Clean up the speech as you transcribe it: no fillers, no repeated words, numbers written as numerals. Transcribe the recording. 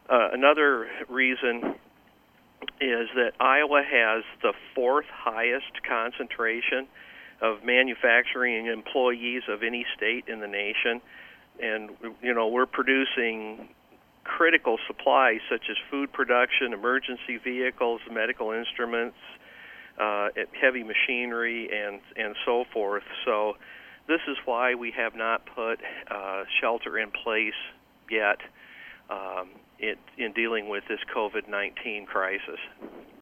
Another reason is that Iowa has the fourth highest concentration of manufacturing employees of any state in the nation. And, we're producing critical supplies such as food production, emergency vehicles, medical instruments, heavy machinery, and so forth. So this is why we have not put shelter in place yet in dealing with this COVID-19 crisis.